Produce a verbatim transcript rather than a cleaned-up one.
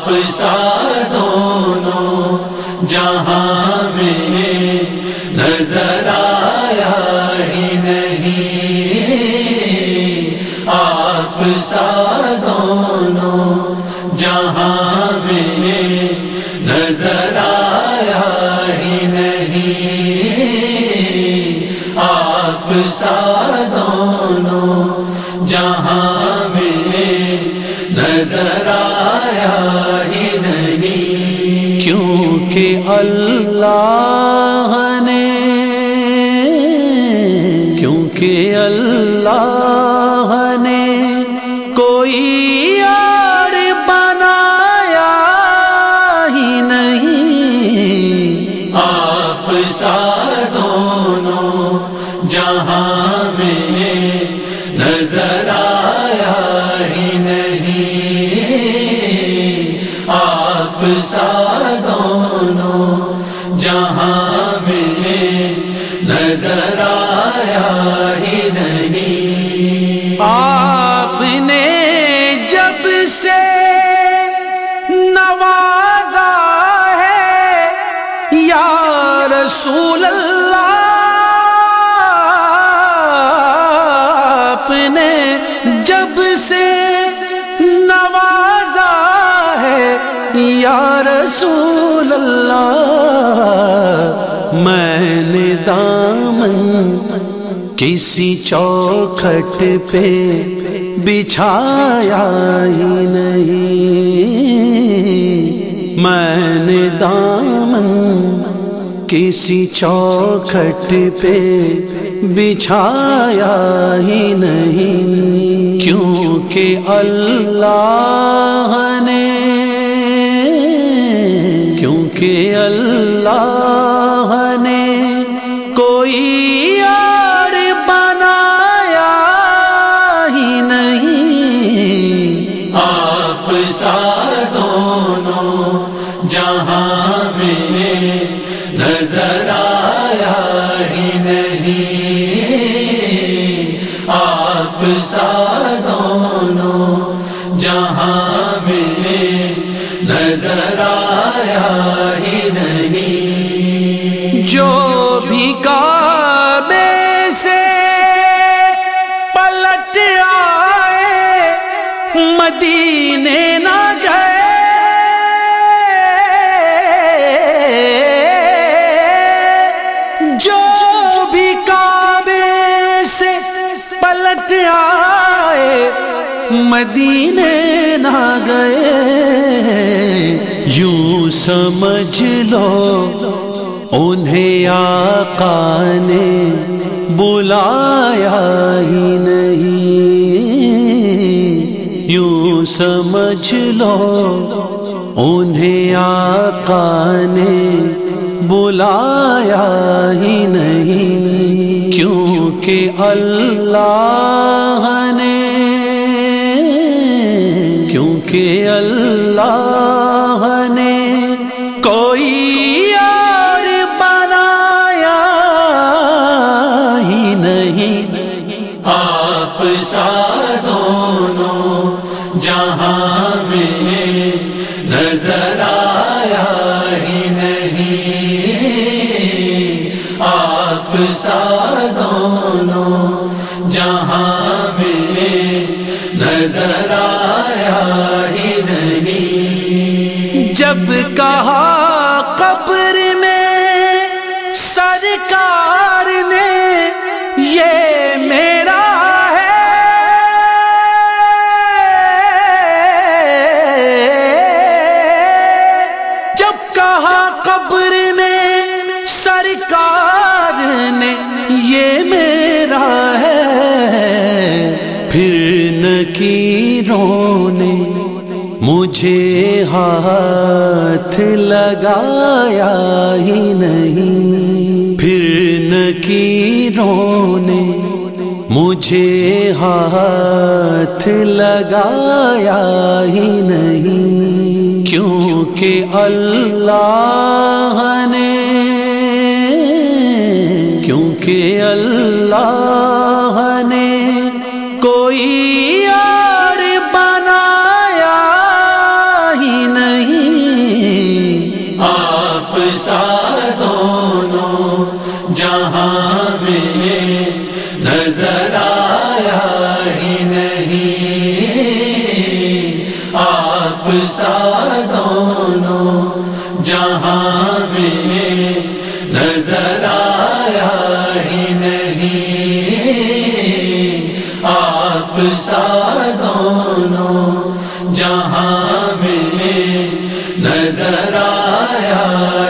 سا دونوں جہاں میں نظر آیا ہی نہیں، آپ سا دونوں جہاں میں نظر آیا ہی نہیں، آپ سا دونوں جہاں میں نظر آیا ہی نہیں، کیونکہ اللہ نے کیونکہ اللہ نے کوئی یار بنایا ہی نہیں، آپ سا دونوں جہاں میں نظر آیا ہی نہیں، آپ سا دونوں جہاں میں نظر آیا ہی نہیں، آپ نے جب سے نوازا ہے یا رسول اللہ، آپ نے جب سے نوازا ہے یا رسول اللہ، میں نے دامن کسی چوکھٹ پہ بچھایا ہی نہیں، میں نے دامن کسی چوکھٹ پہ بچھایا ہی نہیں، کیونکہ اللہ نے کیونکہ اللہ نے کوئی یار بنایا ہی نہیں، آپ سا دونوں جہاں میں نظر آیا ہی نہیں، آپ سا دونوں جہاں میں نظر آیا ہی نہیں، جو بھی کعبے سے پلٹ آئے مدینے نہ گئے، جو بھی کعبے سے پلٹ آئے مدینے نہ گئے، یوں سمجھ لو انہیں آقا نے بلایا ہی نہیں، یوں سمجھ لو انہیں آقا نے بلایا ہی نہیں، کیونکہ اللہ نے کیونکہ اللہ نے کوئی یار بنایا ہی نہیں، آپ سا دونوں جہاں میں نظر آیا ہی نہیں، آپ سا دونوں جہاں میں نظر آیا ہی نہیں، جب کہا قبر میں سرکار نے یہ میرا ہے، جب کہا قبر میں سرکار نے یہ میرا ہے، پھر نکیروں نے مجھے ہاتھ لگایا ہی نہیں، پھر نکیروں نے مجھے ہاتھ لگایا ہی نہیں، کیونکہ اللہ نے کیونکہ اللہ نے کوئی یار بنایا ہی نہیں، ہی نہیں، آپ سا دونوں جہاں میں نظر آیا ہی نہیں، آپ سا دونوں جہاں میں نظر آیا